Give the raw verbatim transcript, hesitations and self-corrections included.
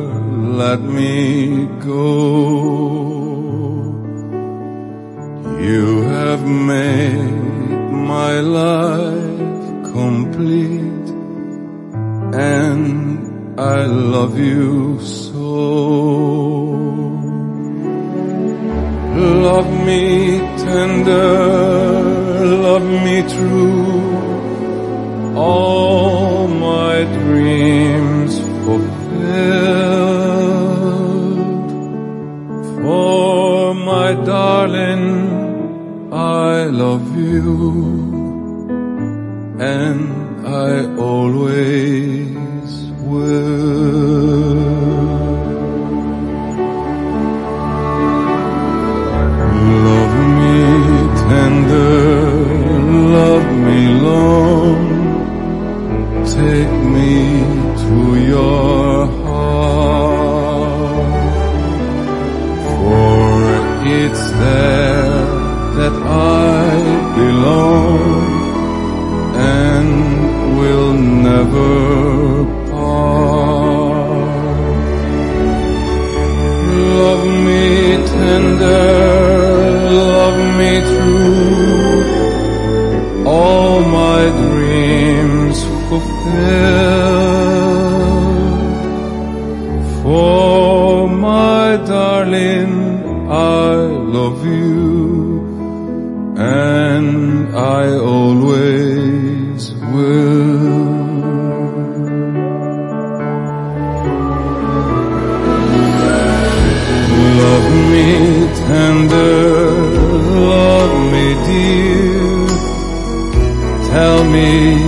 let me go. You have made my life complete, and I love you so. Love me tender, love me true, all my dreams fulfilled. For my darling, I love you, and I always will. Love me tender, love me long, take me to your heart, for it's there that I belong and will never part. Love me tender, love me true, all my dreams fulfilled. For my darling, I love you, and I always will. Love me tender, love me dear, tell me